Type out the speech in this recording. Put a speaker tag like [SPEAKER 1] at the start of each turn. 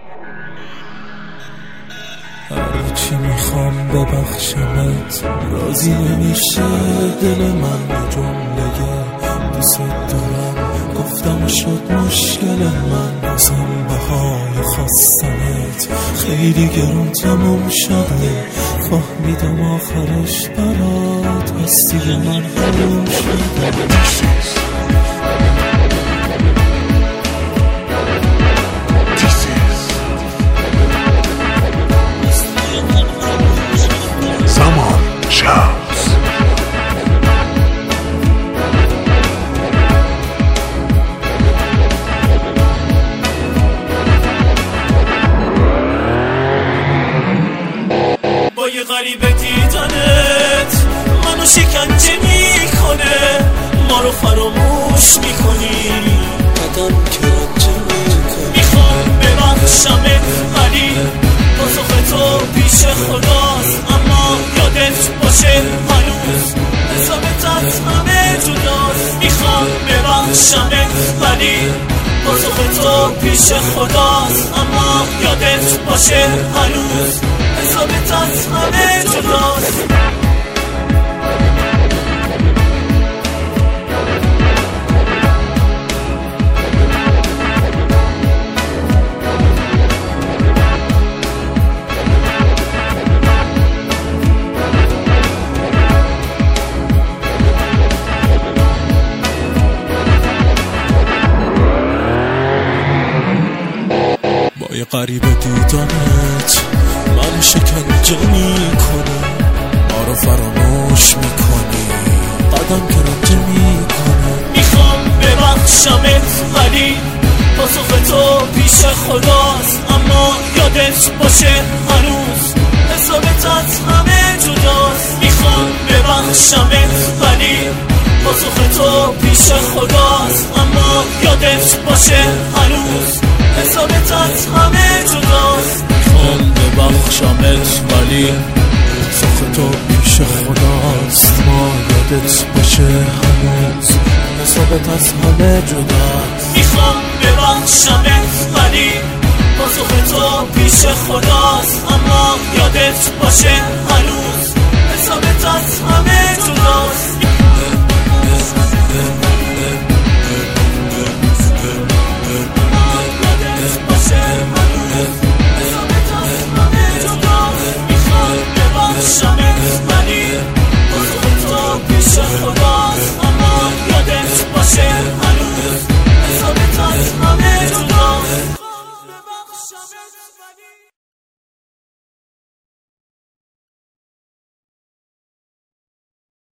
[SPEAKER 1] هرچی میخوام ببخشمت راضی نمیشه دل من. جمله دوست دارم گفتم شد مشکل من. بازم بهای خواستنت خیلی گرون تموم شده. فهمیدم آخرش برات هستی من حروم شده.
[SPEAKER 2] با یه غریبه دیدنت منو شکنجه میکنه. ما رو فراموش میکنی،
[SPEAKER 1] قدم که رنجه میکنی.
[SPEAKER 2] میخوام ببخشمت ولی پاسخ تو پیش خداست. اما یادت باشه هنوز حسابت از همه جداست. میخوام ببخشمت ولی پاسخ تو پیش خداست. اما یادت باشه هنوز حسابت از همه جداست.
[SPEAKER 1] با یه غریبه دیدنت من شکنجه میکنه. ما رو فراموش میکنی، قدم که رنجه میکنه.
[SPEAKER 2] میخوام ببخشمت ولی پاسخ تو پیش خداست. اما یادت باشه هنوز حسابت از همه جداست. میخوام ببخشمت ولی پاسخ تو پیش خداست. اما یادت باشه هنوز حسابت از همه جداست.
[SPEAKER 1] میخوام ببخشمت ولی پاسخ تو پیش خداست. ما یادت باشه هنوز حسابت از همه جداست.
[SPEAKER 2] میخوام ببخشمت ولی پاسخ تو پیش خداست. اما یادت باشه هنوز حسابت از همه جداست. اما یادت باشه هنوز حسابت از همه جداست.